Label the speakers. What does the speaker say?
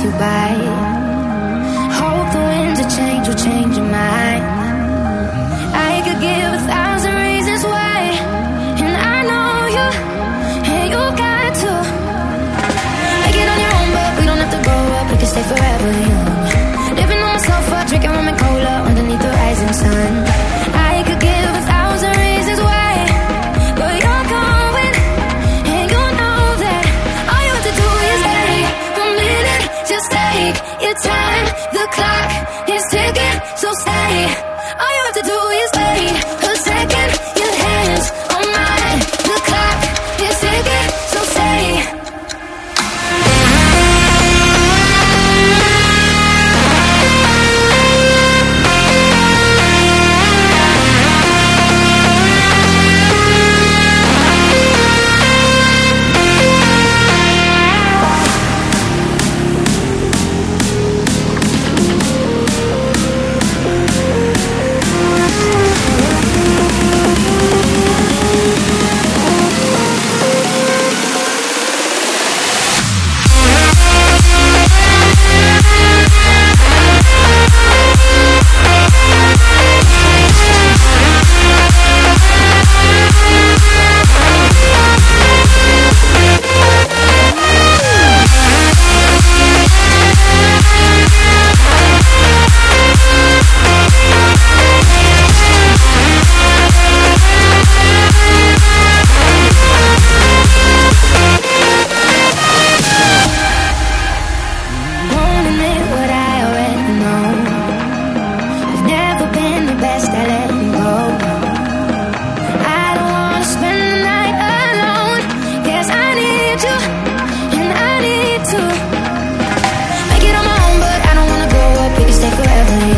Speaker 1: you by. Hope the winds of change will change your mind. I could give 1,000 reasons why, and I know you, and you got to make it on your own, but we don't have to grow up. We can stay forever young. Living on my sofa, drinking rum and cola underneath the rising sun. I could give 1,000 reasons why, but you're going, and you know that all you have to do is take a minute. Just take your time. The clock is ticking, so stay. All you have to do is wait a second. Your hands on mine. The clock is ticking, so stay. Forever